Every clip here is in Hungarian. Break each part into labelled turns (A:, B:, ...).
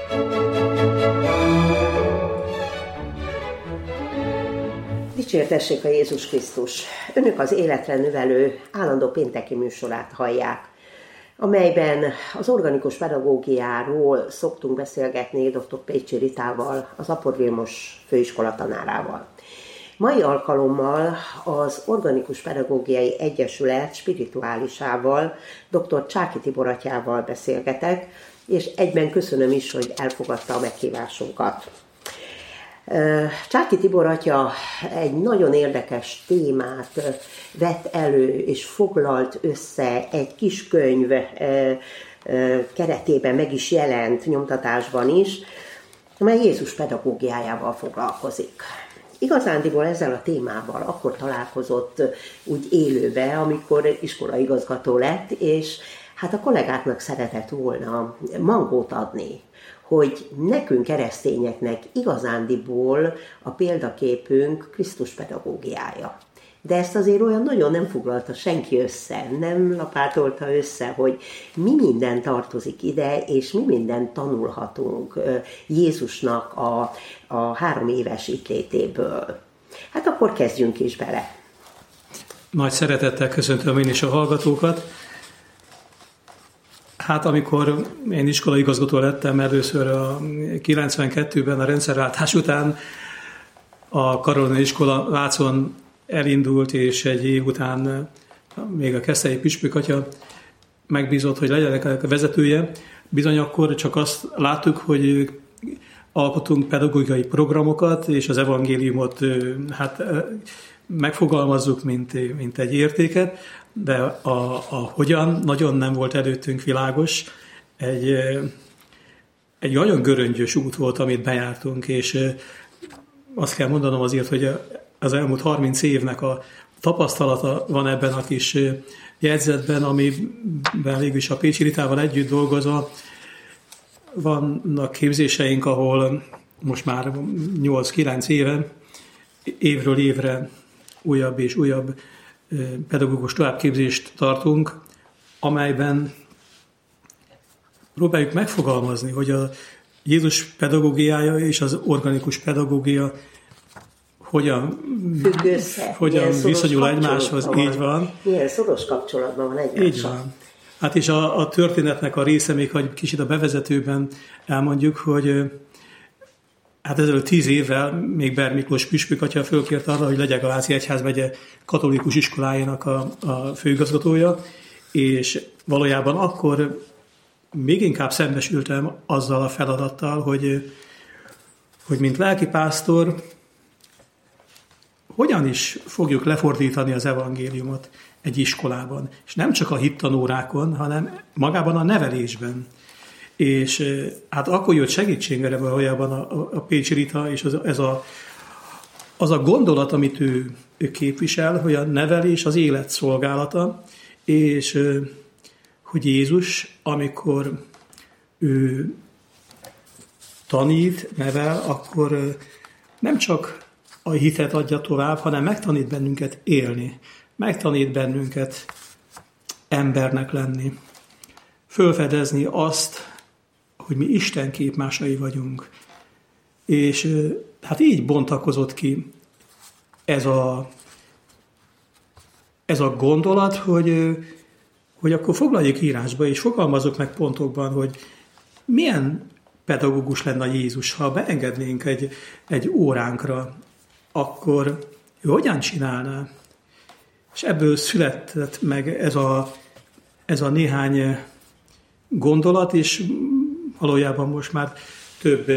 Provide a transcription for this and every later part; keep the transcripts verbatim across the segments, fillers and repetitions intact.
A: Dicsértessék a Jézus Krisztus! Önök az Életre Növelő állandó pénteki műsorát hallják, amelyben az organikus pedagógiáról szoktunk beszélgetni dr. Pécsi Ritával, az Apor Vilmos főiskola tanárával. Mai alkalommal az Organikus Pedagógiai Egyesület spirituálisával, dr. Csáky Tibor atyával beszélgetek, és egyben köszönöm is, hogy elfogadta a meghívásunkat. Csáky Tibor atya egy nagyon érdekes témát vett elő, és foglalt össze egy kis könyv keretében, meg is jelent nyomtatásban is, amely Jézus pedagógiájával foglalkozik. Igazándiból ezzel a témával akkor találkozott úgy élőbe, amikor iskolaigazgató lett, és hát a kollégáknak szeretett volna mangót adni, hogy nekünk keresztényeknek igazándiból a példaképünk Krisztus pedagógiája. De ezt azért olyan nagyon nem foglalta senki össze, nem lapátolta össze, hogy mi minden tartozik ide, és mi mindent tanulhatunk Jézusnak a, a három éves itt létéből. Hát akkor kezdjünk is bele.
B: Nagy szeretettel köszöntöm én is a hallgatókat. Hát amikor én iskolaigazgató lettem először a kilencvenkettőben a rendszerváltás után, a Karolina iskola Vácon elindult, és egy év után még a Keszthelyi püspök atya megbízott, hogy legyenek a vezetője. Bizony akkor csak azt láttuk, hogy alkotunk pedagógiai programokat, és az evangéliumot hát megfogalmazzuk, mint, mint egy értéket, de a, a hogyan nagyon nem volt előttünk világos. Egy, egy nagyon göröngyös út volt, amit bejártunk, és azt kell mondanom azért, hogy az elmúlt harminc évnek a tapasztalata van ebben a kis jegyzetben, amiben végülis a Pécsi Ritával együtt dolgozva vannak képzéseink, ahol most már nyolc-kilenc éve, évről évre újabb és újabb pedagógus továbbképzést tartunk, amelyben próbáljuk megfogalmazni, hogy a Jézus pedagógiája és az organikus pedagógia hogyan, hogyan viszonyul egymáshoz,
A: van.
B: Így van.
A: Milyen szoros kapcsolatban van egymással.
B: Így van. Hát és a, a történetnek a része, még hogy kicsit a bevezetőben elmondjuk, hogy hát ezelőtt tíz évvel még Ber Miklós püspök atya fölkért arra, hogy legyek a Váci Egyházmegye katolikus iskolájának a, a főigazgatója, és valójában akkor még inkább szembesültem azzal a feladattal, hogy, hogy mint lelkipásztor hogyan is fogjuk lefordítani az evangéliumot egy iskolában. És nem csak a hittanórákon, hanem magában a nevelésben. És hát akkor jött segítségre valójában a, a Pécsi Rita, és az, ez a, az a gondolat, amit ő, ő képvisel, hogy a nevelés az élet szolgálata, és hogy Jézus, amikor ő tanít, nevel, akkor nem csak a hitet adja tovább, hanem megtanít bennünket élni, megtanít bennünket embernek lenni, fölfedezni azt, hogy mi Isten képmásai vagyunk. És hát így bontakozott ki ez a, ez a gondolat, hogy, hogy akkor foglaljuk írásba, és fogalmazzuk meg pontokban, hogy milyen pedagógus lenne Jézus, ha beengednénk egy, egy óránkra, akkor ő hogyan csinálná? És ebből született meg ez a, ez a néhány gondolat, és valójában most már több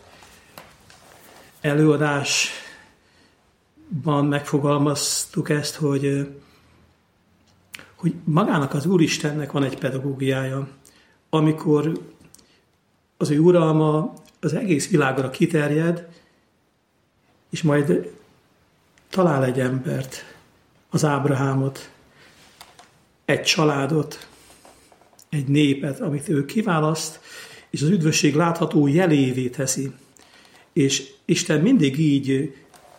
B: előadásban megfogalmaztuk ezt, hogy, hogy magának az Úristennek van egy pedagógiája, amikor az ő uralma az egész világra kiterjed, és majd talál egy embert, az Ábrahámot, egy családot, egy népet, amit ő kiválaszt, és az üdvösség látható jelévé teszi. És Isten mindig így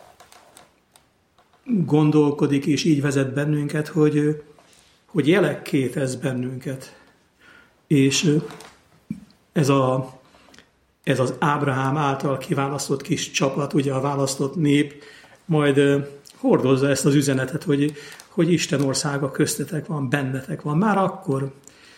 B: gondolkodik, és így vezet bennünket, hogy, hogy jelekké tesz bennünket. És ez a, ez az Ábrahám által kiválasztott kis csapat, ugye a választott nép, majd hordozza ezt az üzenetet, hogy, hogy Isten országa köztetek van, bennetek van. Már akkor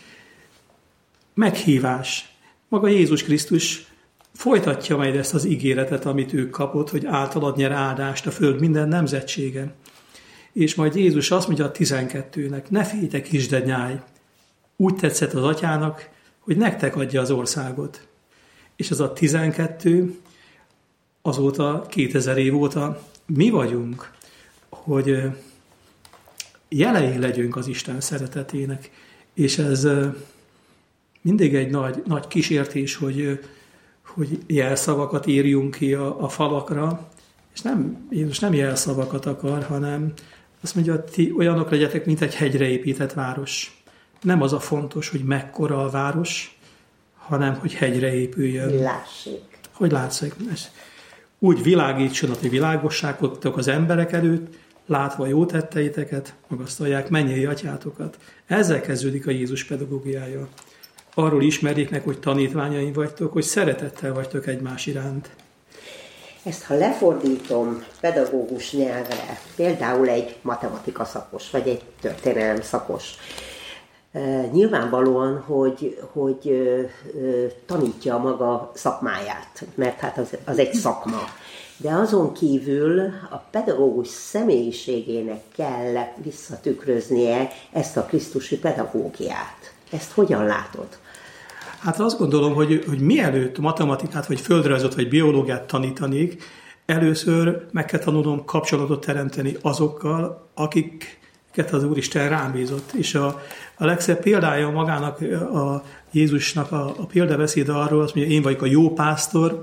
B: meghívás. Maga Jézus Krisztus folytatja majd ezt az ígéretet, amit ő kapott, hogy általad nyer áldást a föld minden nemzetsége. És majd Jézus azt mondja a tizenkettőnek, ne féljetek, kisde nyáj, úgy tetszett az atyának, hogy nektek adja az országot. És az a tizenkettő azóta, kétezer év óta mi vagyunk, hogy jelei legyünk az Isten szeretetének. És ez mindig egy nagy, nagy kísértés, hogy, hogy jelszavakat írjunk ki a, a falakra, és nem, Jézus nem jelszavakat akar, hanem azt mondja, ti olyanok legyetek, mint egy hegyre épített város. Nem az a fontos, hogy mekkora a város, hanem hogy hegyre épüljön.
A: Lássék.
B: Hogy látszik. Úgy világítson a ti világosságotok az emberek előtt, látva jó tetteiteket, magasztalják mennyei atyátokat. Ezzel kezdődik a Jézus pedagógiája. Arról ismerjék meg, hogy tanítványaim vagytok, hogy szeretettel vagytok egymás iránt.
A: Ezt ha lefordítom pedagógus nyelvre, például egy matematika szakos, vagy egy történelem szakos, nyilvánvalóan, hogy, hogy tanítja a maga szakmáját, mert hát az, az egy szakma. De azon kívül a pedagógus személyiségének kell visszatükröznie ezt a krisztusi pedagógiát. Ezt hogyan látod?
B: Hát azt gondolom, hogy, hogy mielőtt matematikát, vagy földrajzot, vagy biológiát tanítanék, először meg kell tanulnom kapcsolatot teremteni azokkal, akiket az Úristen rám bízott. És a, a legszebb példája magának, a Jézusnak a, a példabeszéde arról, azt mondja, én vagyok a jó pásztor,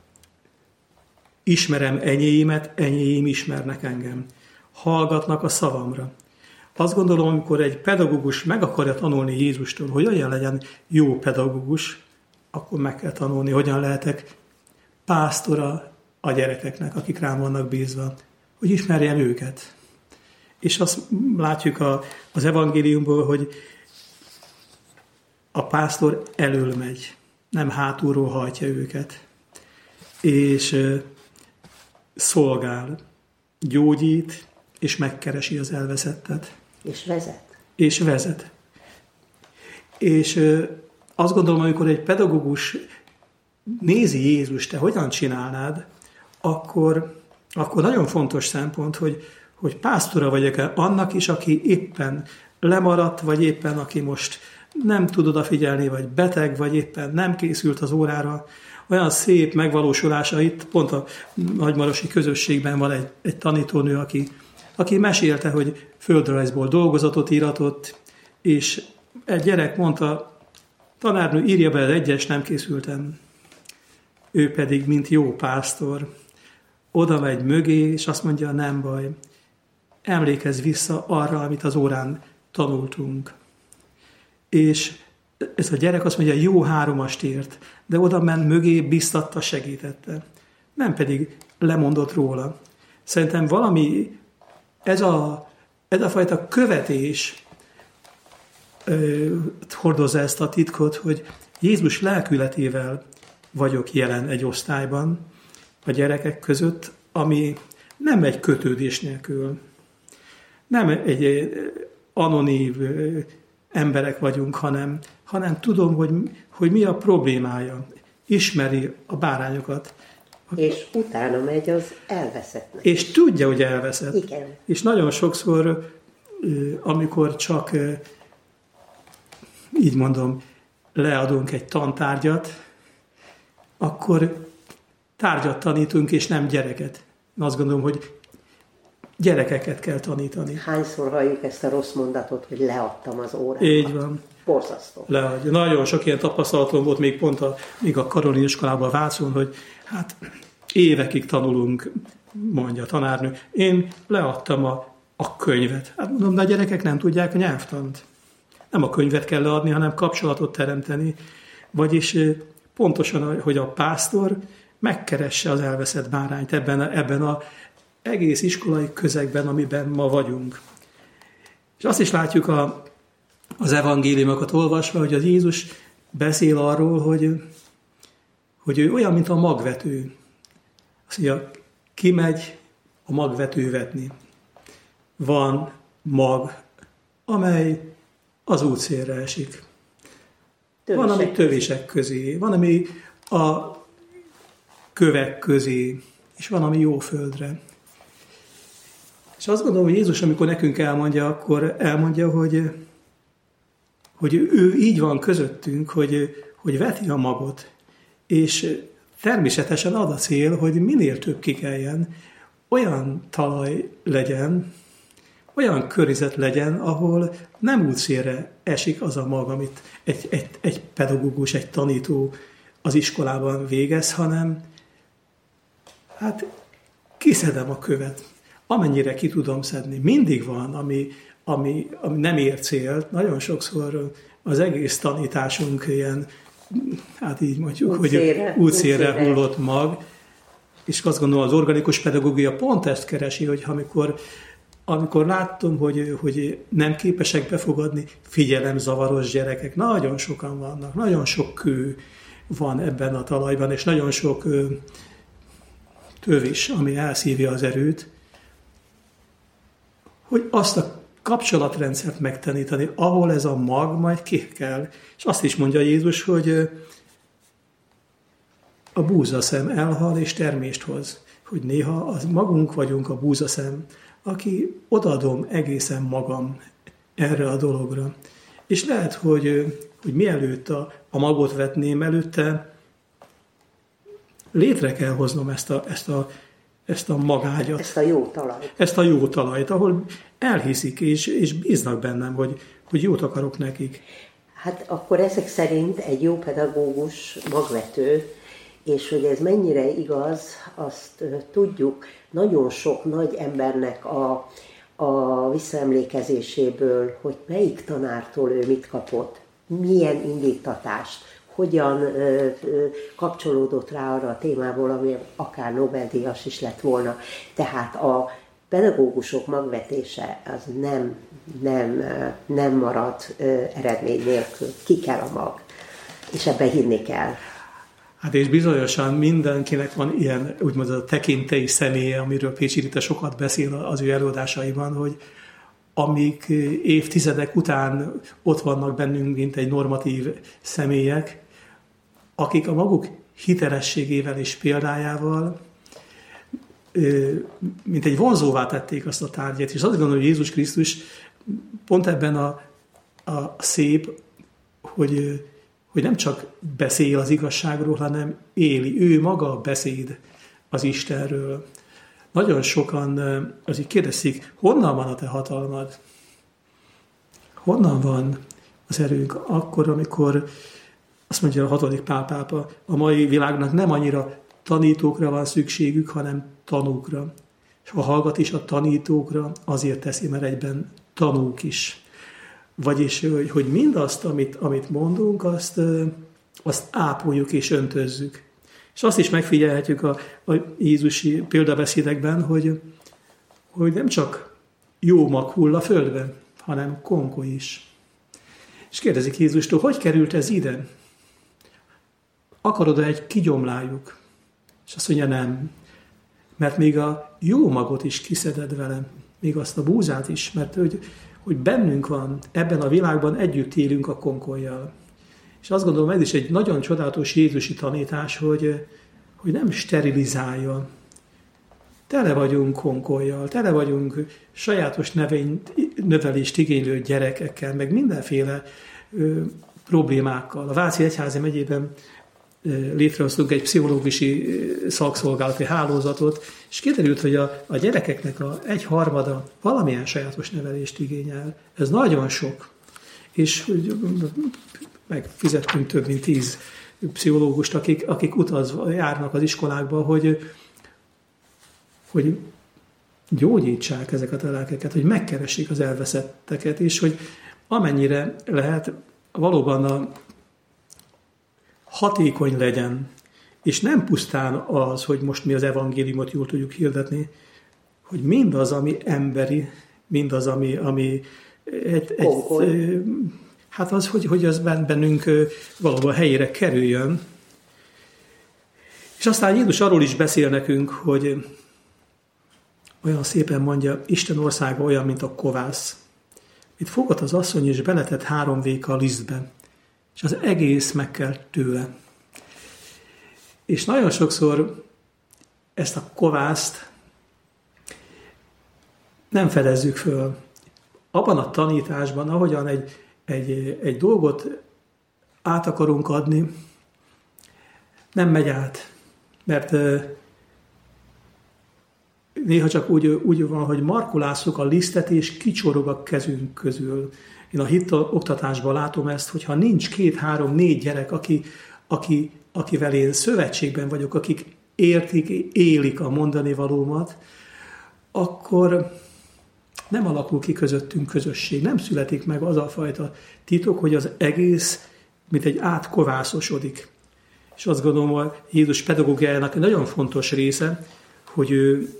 B: ismerem enyéimet, enyéim ismernek engem. Hallgatnak a szavamra. Azt gondolom, amikor egy pedagógus meg akarja tanulni Jézustól, hogy olyan legyen jó pedagógus, akkor meg kell tanulni, hogyan lehetek pásztora a gyerekeknek, akik rám vannak bízva, hogy ismerjem őket. És azt látjuk a, az evangéliumból, hogy a pásztor elől megy, nem hátulról hajtja őket, és szolgál, gyógyít, és megkeresi az elveszettet.
A: És vezet.
B: És vezet. És azt gondolom, amikor egy pedagógus nézi Jézust, te hogyan csinálnád, akkor, akkor nagyon fontos szempont, hogy, hogy pásztora vagyok annak is, aki éppen lemaradt, vagy éppen aki most nem tud odafigyelni, vagy beteg, vagy éppen nem készült az órára. Olyan szép megvalósulása itt, pont a nagymarosi közösségben van egy, egy tanítónő, aki, aki mesélte, hogy földrajzból dolgozatot íratott, és egy gyerek mondta, tanárnő, írja be az egyes, nem készültem. Ő pedig, mint jó pásztor, oda megy mögé, és azt mondja, nem baj, emlékezz vissza arra, amit az órán tanultunk. És ez a gyerek azt mondja, jó háromast ért, de oda ment mögé, biztatta, segítette. Nem pedig lemondott róla. Szerintem valami, ez a, ez a fajta követés ö, hordozza ezt a titkot, hogy Jézus lelkületével vagyok jelen egy osztályban a gyerekek között, ami nem egy kötődés nélkül. Nem egy anonív emberek vagyunk, hanem, hanem tudom, hogy, hogy mi a problémája. Ismeri a bárányokat.
A: És utána megy az elveszettnek.
B: És tudja, hogy elveszett.
A: Igen.
B: És nagyon sokszor, amikor csak, így mondom, leadunk egy tantárgyat, akkor tárgyat tanítunk, és nem gyereket. Azt gondolom, hogy gyerekeket kell tanítani.
A: Hányszor halljuk ezt a rossz mondatot, hogy leadtam az órámat?
B: Így van.
A: Borzasztó.
B: Leadja. Nagyon sok ilyen tapasztalatom volt még pont a, még a Karolin iskolában Vácon, hogy hát évekig tanulunk, mondja a tanárnő. Én leadtam a, a könyvet. Hát mondom, de a gyerekek nem tudják a nyelvtant. Nem a könyvet kell leadni, hanem kapcsolatot teremteni. Vagyis pontosan, hogy a pásztor megkeresse az elveszett bárányt ebben a, ebben a egész iskolai közegben, amiben ma vagyunk. És azt is látjuk a, az evangéliumokat olvasva, hogy az Jézus beszél arról, hogy, hogy ő olyan, mint a magvető. Azt mondja, kimegy a magvető vetni. Van mag, amely az útszélre esik. Tövisek van, ami tövések közé, van, ami a kövek közé, és van, ami jó földre. És azt gondolom, hogy Jézus, amikor nekünk elmondja, akkor elmondja, hogy, hogy ő így van közöttünk, hogy, hogy veti a magot, és természetesen az a cél, hogy minél több kikeljen, olyan talaj legyen, olyan környezet legyen, ahol nem útszélre esik az a mag, amit egy, egy, egy pedagógus, egy tanító az iskolában végez, hanem hát kiszedem a követ, amennyire ki tudom szedni. Mindig van, ami, ami, ami nem ér célt. Nagyon sokszor az egész tanításunk ilyen, hát így mondjuk, útszélre, hogy útszélre hullott mag, és azt gondolom, az organikus pedagógia pont ezt keresi, hogy amikor, amikor láttam, hogy, hogy nem képesek befogadni figyelemzavaros gyerekek, nagyon sokan vannak, nagyon sok kő van ebben a talajban, és nagyon sok tövis, ami elszívja az erőt, hogy azt a kapcsolatrendszert megtanítani, ahol ez a mag majd kikel. És azt is mondja Jézus, hogy a búzaszem elhal és termést hoz. Hogy néha az magunk vagyunk a búzaszem, aki odaadom egészen magam erre a dologra. És lehet, hogy, hogy mielőtt a, a magot vetném, előtte létre kell hoznom ezt a, ezt a, ezt a magágyat.
A: Ezt a jó talajt.
B: Ezt a jó talajt, ahol elhiszik és, és bíznak bennem, hogy, hogy jót akarok nekik.
A: Hát akkor ezek szerint egy jó pedagógus magvető, és hogy ez mennyire igaz, azt tudjuk nagyon sok nagy embernek a, a visszaemlékezéséből, hogy melyik tanártól ő mit kapott, milyen indítatást, hogyan ö, ö, kapcsolódott rá arra a témából, ami akár Nobel-díjas is lett volna. Tehát a pedagógusok magvetése az nem, nem, nem marad ö, eredmény nélkül. Ki kell a mag, és ebben hinni kell.
B: Hát és bizonyosan mindenkinek van ilyen, úgymond a tekintélyi személye, amiről Pécsi Rita sokat beszél az ő előadásaiban, hogy amik évtizedek után ott vannak bennünk, mint egy normatív személyek, akik a maguk hitelességével és példájával, mint egy vonzóvá tették azt a tárgyat. És azt gondolom, hogy Jézus Krisztus pont ebben a, a szép, hogy, hogy nem csak beszél az igazságról, hanem éli. Ő maga beszéd az Istenről. Nagyon sokan azért kérdezik, honnan van a te hatalmad? Honnan van az erőnk? Akkor, amikor azt mondja a hatodik Pál pápa, a mai világnak nem annyira tanítókra van szükségük, hanem tanúkra. És ha hallgat is a tanítókra, azért teszi, mert egyben tanúk is. Vagyis, hogy mindazt, amit, amit mondunk, azt, azt ápoljuk és öntözzük. És azt is megfigyelhetjük a, a jézusi példabeszédekben, hogy, hogy nem csak jó mag hull a földben, hanem konkoly is. És kérdezik Jézustól, hogy került ez ide? Akarod-e egy kigyomláljuk? És azt mondja, nem. Mert még a jó magot is kiszeded vele, még azt a búzát is, mert hogy, hogy bennünk van, ebben a világban együtt élünk a konkollyal. És azt gondolom, ez is egy nagyon csodálatos jézusi tanítás, hogy, hogy nem sterilizálja. Tele vagyunk konkollyal, tele vagyunk sajátos növényt, növelést igénylő gyerekekkel, meg mindenféle ö, problémákkal. A Váci Egyházi megyében ö, létrehoztunk egy pszichológusi szakszolgálati hálózatot, és kiderült, hogy a, a gyerekeknek a egyharmada valamilyen sajátos nevelést igényel. Ez nagyon sok. És megfizettünk több mint tíz pszichológust, akik, akik utazva járnak az iskolákba, hogy, hogy gyógyítsák ezeket a lelkeket, hogy megkeressék az elveszetteket, és hogy amennyire lehet valóban a hatékony legyen, és nem pusztán az, hogy most mi az evangéliumot jól tudjuk hirdetni, hogy mindaz, ami emberi, mindaz, ami, ami egy, egy, hát az, hogy, hogy az bennünk valóban helyére kerüljön, És aztán Jézus arról is beszél nekünk, hogy olyan szépen mondja, Isten országa olyan, mint a kovász. Itt fogott az asszony, és beletett három véka a lisztbe, és az egész megkelt tőle. És nagyon sokszor ezt a kovászt nem fedezzük föl. Abban a tanításban, ahogyan egy, egy, egy dolgot át akarunk adni, nem megy át. Mert néha csak úgy, úgy van, hogy markolásszuk a lisztet, és kicsorog a kezünk közül. Én a hit oktatásban látom ezt, hogyha nincs két, három, négy gyerek, aki, aki, akivel én szövetségben vagyok, akik értik, élik a mondani valómat, akkor nem alakul ki közöttünk közösség. Nem születik meg az a fajta titok, hogy az egész, mint egy átkovászosodik. És azt gondolom, hogy Jézus pedagógiájának egy nagyon fontos része, hogy ő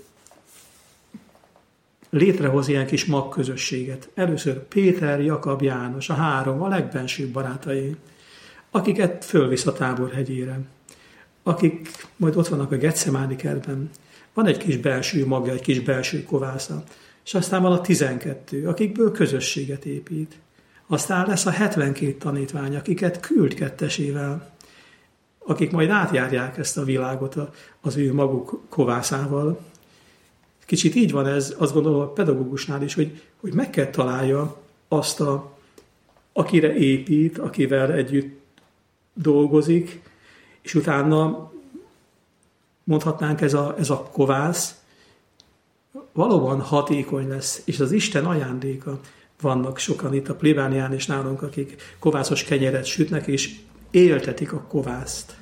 B: létrehoz ilyen kis magközösséget. Először Péter, Jakab, János, a három, a legbensőbb barátai, akiket fölvisz a Táborhegyére, akik majd ott vannak a Getsemáni kertben. Van egy kis belső magja, egy kis belső kovásza, és aztán van a tizenkettő, akikből közösséget épít. Aztán lesz a hetvenkét tanítvány, akiket küld kettesével, akik majd átjárják ezt a világot az ő maguk kovászával. Kicsit így van ez, azt gondolom a pedagógusnál is, hogy, hogy meg kell találja azt, a, akire épít, akivel együtt dolgozik, és utána mondhatnánk ez a, ez a kovász valóban hatékony lesz, és az Isten ajándéka. Vannak sokan itt a plébánián és nálunk, akik kovászos kenyeret sütnek, és éltetik a kovászt.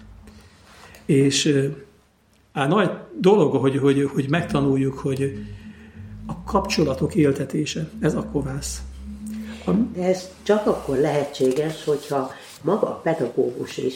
B: És á, nagy dolog, hogy, hogy, hogy megtanuljuk, hogy a kapcsolatok éltetése, ez a kovász. A...
A: De ez csak akkor lehetséges, hogyha maga a pedagógus is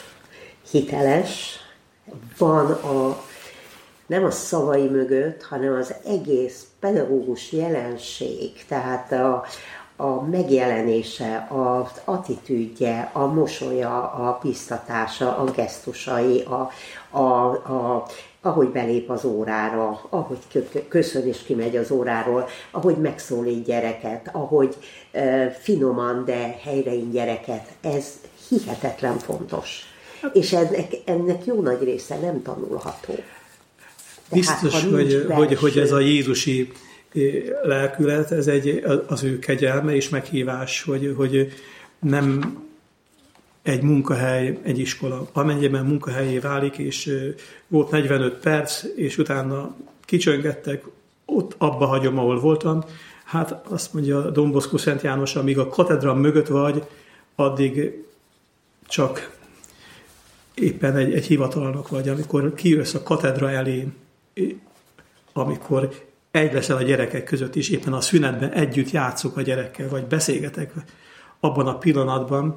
A: hiteles, van a, nem a szavai mögött, hanem az egész pedagógus jelenség, tehát a, a megjelenése, az attitűdje, a mosolya, a biztatása, a gesztusai, a, a, a, ahogy belép az órára, ahogy köszön és kimegy az óráról, ahogy megszólít gyereket, ahogy e, finoman, de helyrein gyereket, ez hihetetlen fontos. És ennek, ennek jó nagy része nem tanulható. De
B: biztos, hát, hogy, hogy, hogy ez a jézusi lelkület, ez egy, az ő kegyelme és meghívás, hogy, hogy nem egy munkahely, egy iskola. Amennyiben munkahelyé válik, és volt negyvenöt perc, és utána kicsöngettek, ott abba hagyom, ahol voltam. Hát azt mondja Don Bosco Szent János, amíg a katedra mögött vagy, addig csak éppen egy, egy hivatalnok vagy, amikor kijössz a katedra elé, amikor egy leszel a gyerekek között is, éppen a szünetben együtt játszok a gyerekkel, vagy beszélgetek abban a pillanatban,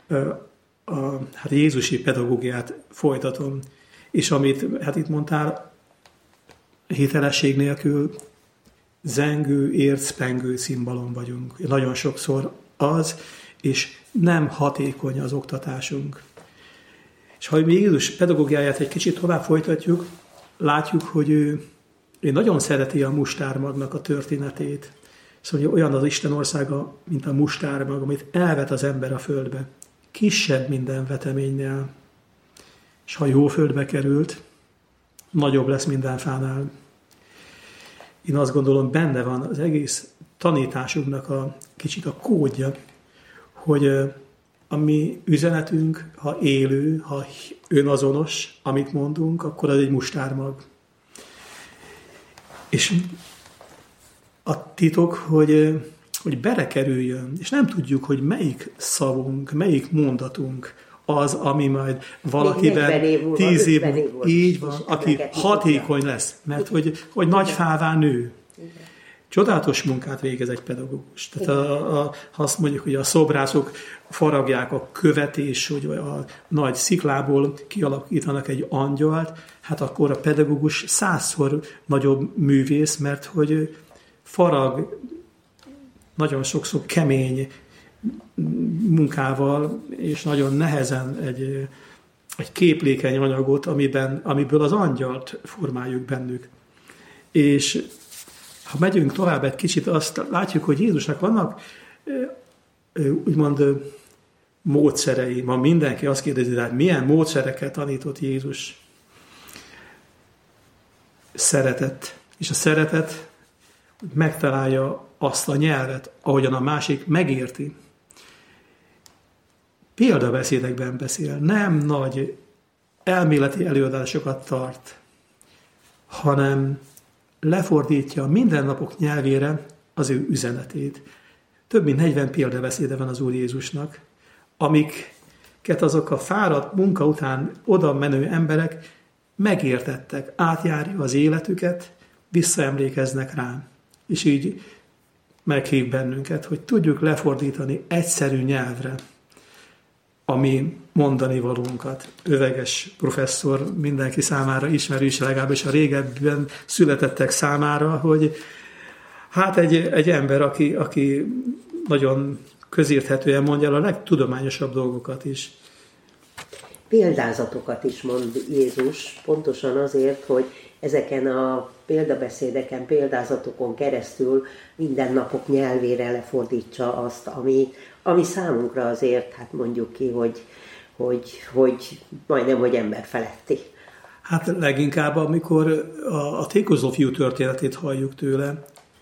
B: a, hát Jézusi pedagógiát folytatom. És amit hát itt mondtál, hitelesség nélkül zengő, ércpengő cimbalom vagyunk. Nagyon sokszor az, és nem hatékony az oktatásunk. És ha mi Jézus pedagógiáját egy kicsit tovább folytatjuk, látjuk, hogy ő, ő nagyon szereti a mustármagnak a történetét. Szóval olyan az Isten országa, mint a mustármag, amit elvet az ember a földbe. Kisebb minden veteménynél. És ha jó földbe került, nagyobb lesz minden fánál. Én azt gondolom, benne van az egész tanításunknak a kicsit a kódja, hogy a mi üzenetünk, ha élő, ha önazonos, amit mondunk, akkor az egy mustármag. És a titok, hogy, hogy belekerüljön, és nem tudjuk, hogy melyik szavunk, melyik mondatunk az, ami majd valakiben tíz év, így van, aki hatékony lesz, mert hogy, hogy nagy fává nő. Csodálatos munkát végez egy pedagógus. Tehát a, a, ha azt mondjuk, hogy a szobrászok faragják a követ, és hogy a nagy sziklából kialakítanak egy angyalt, hát akkor a pedagógus százszor nagyobb művész, mert hogy farag nagyon sokszor kemény munkával, és nagyon nehezen egy, egy képlékeny anyagot, amiben, amiből az angyalt formáljuk bennük. És ha megyünk tovább egy kicsit, azt látjuk, hogy Jézusnak vannak úgymond módszerei. Ma mindenki azt kérdezi, hogy milyen módszerekkel tanított Jézus. Szeretet. És a szeretet megtalálja azt a nyelvet, ahogyan a másik megérti. Példabeszédekben beszél, nem nagy elméleti előadásokat tart, hanem lefordítja a mindennapok nyelvére az ő üzenetét. Több mint negyven példabeszéde van az Úr Jézusnak, amiket azok a fáradt munka után oda menő emberek megértettek, átjárja az életüket, visszaemlékeznek rá. És így meghív bennünket, hogy tudjuk lefordítani egyszerű nyelvre a mi mondani valónkat. Öveges professzor mindenki számára ismerős, legalábbis a régebben születettek számára, hogy hát egy, egy ember, aki, aki nagyon közérthetően mondja a legtudományosabb dolgokat is.
A: Példázatokat is mond Jézus, pontosan azért, hogy ezeken a példabeszédeken, példázatokon keresztül mindennapok nyelvére lefordítsa azt, ami, ami számunkra azért, hát mondjuk ki, hogy, hogy, hogy majdnem, hogy ember feletti.
B: Hát leginkább, amikor a, a tékozó fiú történetét halljuk tőle,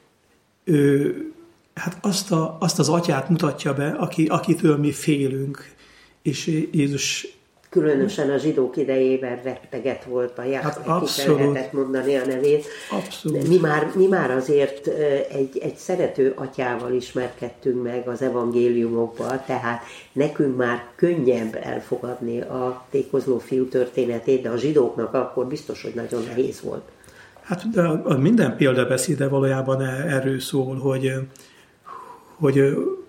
B: ő, hát azt, a, azt az atyát mutatja be, aki, akitől mi félünk, és Jézus...
A: Különösen a zsidók idejében retteget volt a Jáhve, hát ki sem lehetett mondani a nevét.
B: Abszolút.
A: Mi már, mi már azért egy, egy szerető atyával ismerkedtünk meg az evangéliumokban, tehát nekünk már könnyebb elfogadni a tékozló fiú történetét, de a zsidóknak akkor biztos, hogy nagyon nehéz volt.
B: Hát de a minden példabeszéde valójában erről szól, hogy, hogy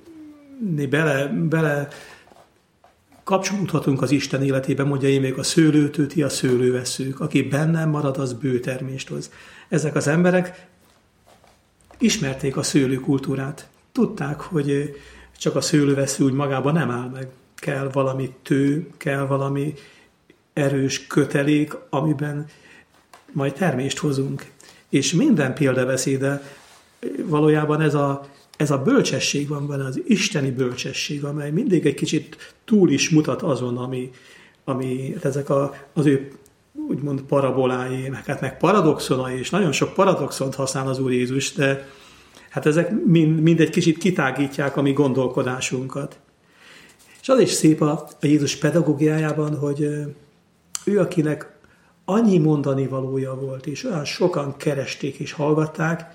B: bele, bele kapcsolódhatunk az Isten életébe, mondja én még a szőlőtől, ti a szőlőveszők. Aki bennem marad, az bő termést hoz. Ezek az emberek ismerték a szőlőkultúrát. Tudták, hogy csak a szőlővesző úgy magában nem áll meg. Kell valami tő, kell valami erős kötelék, amiben majd termést hozunk. És minden példabeszéde valójában ez a Ez a bölcsesség van benne, az isteni bölcsesség, amely mindig egy kicsit túl is mutat azon, ami, ami ezek a, az ő úgymond parabolái, meg, hát meg paradoxonai, és nagyon sok paradoxont használ az Úr Jézus, de hát ezek mind, mind egy kicsit kitágítják a mi gondolkodásunkat. És az is szép a, a Jézus pedagógiájában, hogy ő, akinek annyi mondani valója volt, és olyan sokan keresték és hallgatták,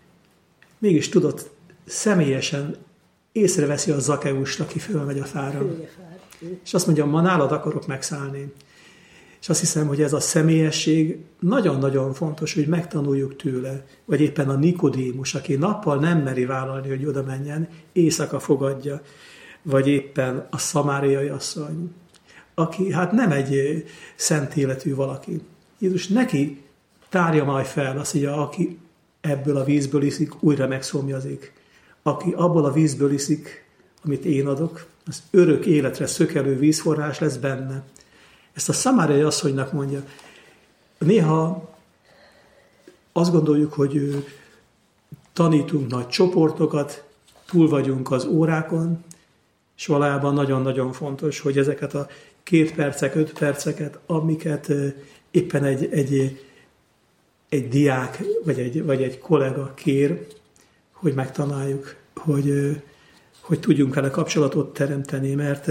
B: mégis tudott személyesen észreveszi a Zakeust, aki fölmegy a fára. És azt mondja, ma nálad akarok megszállni. És azt hiszem, hogy ez a személyesség nagyon-nagyon fontos, hogy megtanuljuk tőle, vagy éppen a Nikodémus, aki nappal nem meri vállalni, hogy oda menjen, éjszaka fogadja, vagy éppen a szamáriai asszony, aki hát nem egy szent életű valaki. Jézus neki tárja majd fel, azt mondja, aki ebből a vízből iszik, újra megszomjazik. Aki abból a vízből iszik, amit én adok, az örök életre szökelő vízforrás lesz benne. Ezt a szamáriai asszonynak mondja. Néha azt gondoljuk, hogy tanítunk nagy csoportokat, túl vagyunk az órákon, és valójában nagyon-nagyon fontos, hogy ezeket a két percek, öt perceket, amiket éppen egy, egy, egy diák vagy egy, vagy egy kollega kér, hogy megtanáljuk, hogy, hogy tudjunk vele kapcsolatot teremteni, mert,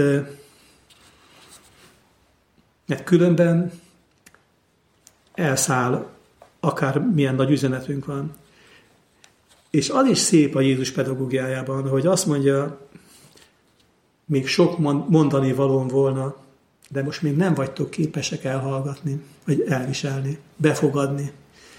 B: mert különben elszáll, akár milyen nagy üzenetünk van. És az is szép a Jézus pedagógiájában, hogy azt mondja, még sok mondani valóm volna, de most még nem vagytok képesek elhallgatni, vagy elviselni, befogadni.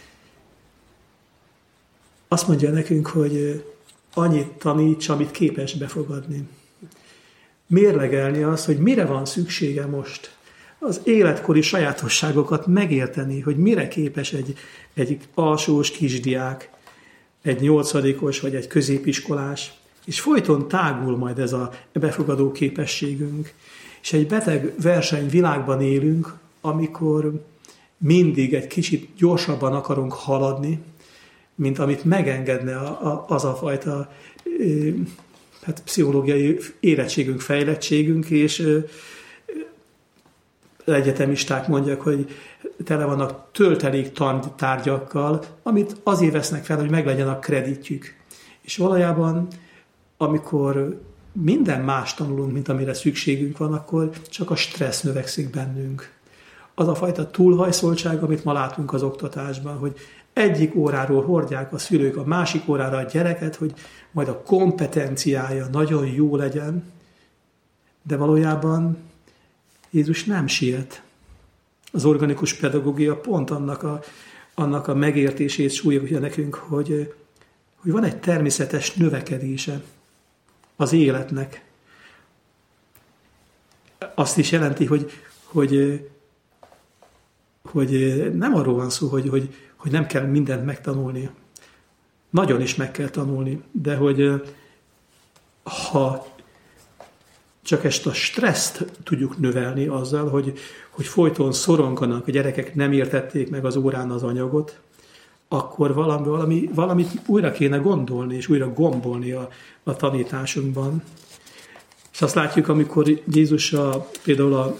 B: Azt mondja nekünk, hogy annyit taníts, amit képes befogadni. Mérlegelni azt, hogy mire van szüksége most. Az életkori sajátosságokat megérteni, hogy mire képes egy, egy alsós kisdiák, egy nyolcadikos vagy egy középiskolás, és folyton tágul majd ez a befogadó képességünk. És egy beteg verseny világban élünk, amikor mindig egy kicsit gyorsabban akarunk haladni, mint amit megengedne a, a, az a fajta hát, pszichológiai érettségünk, fejlettségünk, és egyetemisták mondják, hogy tele vannak töltelék tantárgyakkal, amit azért vesznek fel, hogy meglegyen a kreditjük. És valójában, amikor minden más tanulunk, mint amire szükségünk van, akkor csak a stressz növekszik bennünk. Az a fajta túlhajszoltság, amit ma látunk az oktatásban, hogy egyik óráról hordják a szülők a másik órára a gyereket, hogy majd a kompetenciája nagyon jó legyen, de valójában Jézus nem siet. Az organikus pedagógia pont annak a, annak a megértését súlyolja nekünk, hogy, hogy van egy természetes növekedése az életnek. Azt is jelenti, hogy, hogy, hogy nem arról van szó, hogy, hogy, hogy nem kell mindent megtanulni. Nagyon is meg kell tanulni, de hogy ha csak ezt a stresszt tudjuk növelni azzal, hogy, hogy folyton szoronganak, a gyerekek nem értették meg az órán az anyagot, akkor valami, valami, valamit újra kéne gondolni, és újra gombolni a, a tanításunkban. És azt látjuk, amikor Jézus a, például a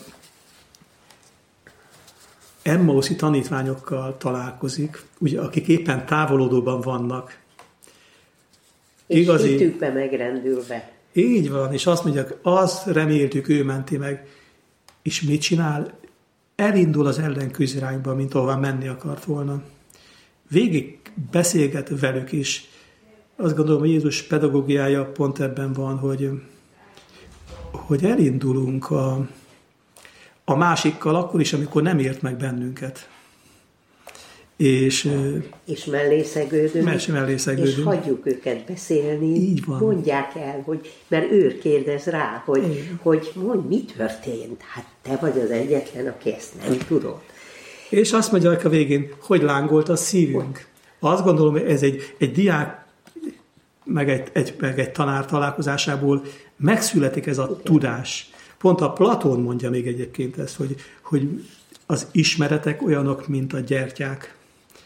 B: emmauszi tanítványokkal találkozik, ugye, akik éppen távolodóban vannak.
A: És igazi, hitükbe megrendülve.
B: Így van, és azt mondják, azt reméltük, ő menti meg. És mit csinál? Elindul az ellenkező irányba, mint ahová menni akart volna. Végig beszélget velük is. Azt gondolom, hogy Jézus pedagógiája pont ebben van, hogy, hogy elindulunk a, a másikkal akkor is, amikor nem ért meg bennünket. És,
A: és mellé szegődünk,
B: mellé szegődünk,
A: és hagyjuk őket beszélni,
B: így van.
A: Mondják el, hogy, mert ő kérdez rá, hogy, hogy mondj, mi történt? Hát te vagy az egyetlen, aki ezt nem tudod.
B: És azt mondják a végén, hogy lángolt a szívünk. Azt gondolom, hogy ez egy, egy diák, meg egy, egy, meg egy tanár találkozásából megszületik ez a Igen. tudás. Pont a Platón mondja még egyébként ezt, hogy, hogy az ismeretek olyanok, mint a gyertyák.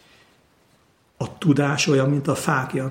B: A tudás olyan, mint a fákja.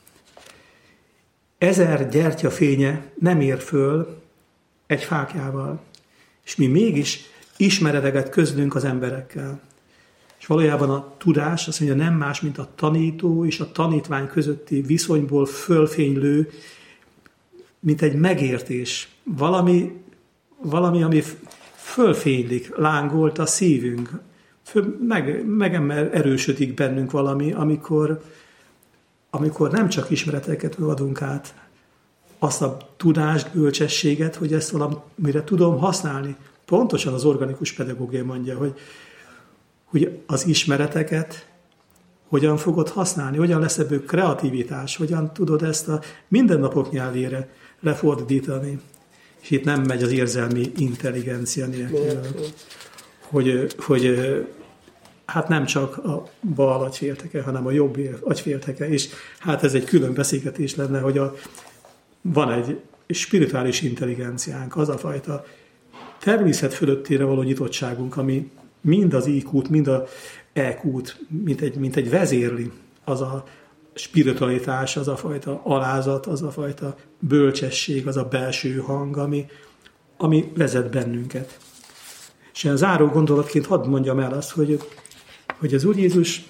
B: Ezer gyertya fénye nem ér föl egy fákjával. És mi mégis ismereteket közlünk az emberekkel. És valójában a tudás azt mondja, nem más, mint a tanító és a tanítvány közötti viszonyból fölfénylő, mint egy megértés. Valami, valami ami fölfénylik, lángolt a szívünk. Föl, meg, megerősödik bennünk valami, amikor, amikor nem csak ismereteket adunk át, azt a tudást, bölcsességet, hogy ezt valamire tudom használni. Pontosan az organikus pedagógia mondja, hogy, hogy az ismereteket hogyan fogod használni, hogyan lesz ebből kreativitás, hogyan tudod ezt a mindennapok nyelvére lefordítani. És itt nem megy az érzelmi intelligencia nélkül, hogy, hogy hát nem csak a bal agyfélteke, hanem a jobb agyfélteke, és hát ez egy külön beszélgetés lenne, hogy a, van egy spirituális intelligenciánk, az a fajta természet fölöttére való nyitottságunk, ami mind az í kút, mind az é kút, mint egy, mint egy vezérli, az a spiritualitás, az a fajta alázat, az a fajta bölcsesség, az a belső hang, ami, ami vezet bennünket. És a záró gondolatként hadd mondjam el azt, hogy, hogy az Úr Jézus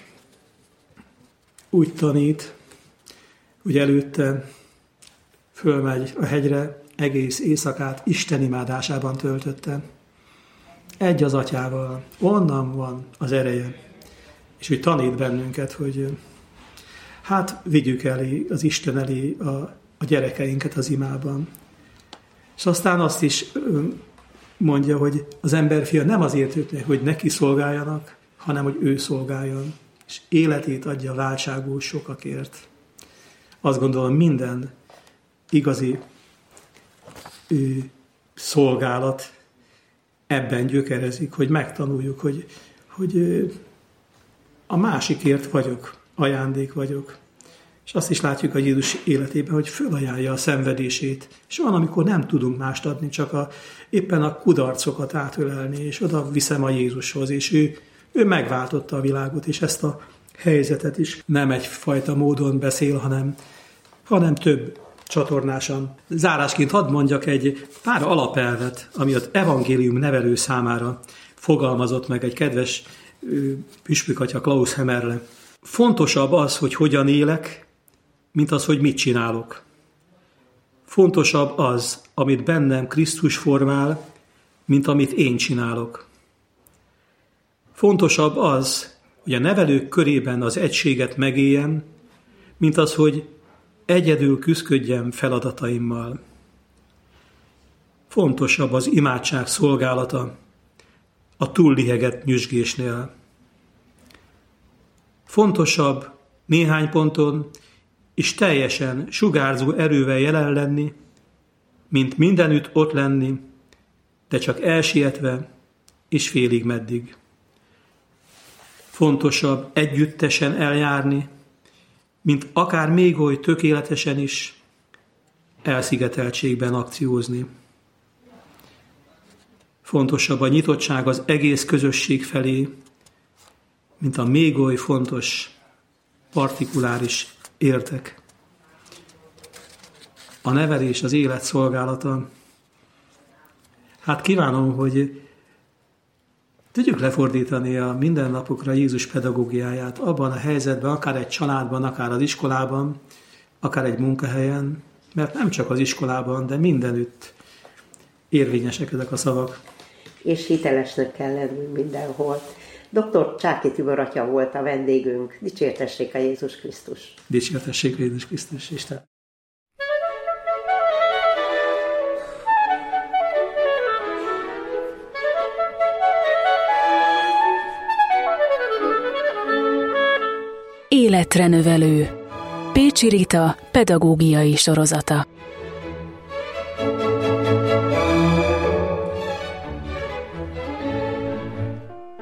B: úgy tanít, hogy előtte fölmegy a hegyre, egész éjszakát Isten imádásában töltötte. Egy az atyával. Onnan van az ereje. És hogy tanít bennünket, hogy hát vigyük elé az Isten elé a, a gyerekeinket az imában. És aztán azt is mondja, hogy az emberfia nem azért jött, hogy neki szolgáljanak, hanem hogy ő szolgáljon. És életét adja váltságul sokakért. Azt gondolom, minden igazi ő, szolgálat ebben gyökerezik, hogy megtanuljuk, hogy, hogy a másikért vagyok, ajándék vagyok. És azt is látjuk a Jézus életében, hogy fölajánlja a szenvedését. És van, amikor nem tudunk mást adni, csak a, éppen a kudarcokat átölelni, és oda viszem a Jézushoz, és ő, ő megváltotta a világot, és ezt a helyzetet is nem egyfajta módon beszél, hanem, hanem több csatornásan. Zárásként hadd mondjak egy pár alapelvet, ami az evangélium nevelő számára fogalmazott meg egy kedves püspökatya Klaus Hemmerle. Fontosabb az, hogy hogyan élek, mint az, hogy mit csinálok. Fontosabb az, amit bennem Krisztus formál, mint amit én csinálok. Fontosabb az, hogy a nevelők körében az egységet megéljem, mint az, hogy egyedül küszködjem feladataimmal. Fontosabb az imádság szolgálata a túllihegett nyüzsgésnél. Fontosabb néhány ponton és teljesen sugárzó erővel jelen lenni, mint mindenütt ott lenni, de csak elsietve és félig meddig. Fontosabb együttesen eljárni, mint akár még oly tökéletesen is elszigeteltségben akciózni. Fontosabb a nyitottság az egész közösség felé, mint a még oly fontos, partikuláris értek. A nevelés az élet szolgálata. Hát kívánom, hogy tudjuk lefordítani a mindennapokra Jézus pedagógiáját abban a helyzetben, akár egy családban, akár az iskolában, akár egy munkahelyen, mert nem csak az iskolában, de mindenütt érvényesek ezek a szavak. És
A: hitelesnek kell lenni mindenhol. doktor Csáky Tibor atya volt a vendégünk. Dicsértessék a Jézus Krisztus.
B: Dicsértessék a Jézus Krisztus, Isten.
C: Életre növelő. Pécsi Rita pedagógiai sorozata.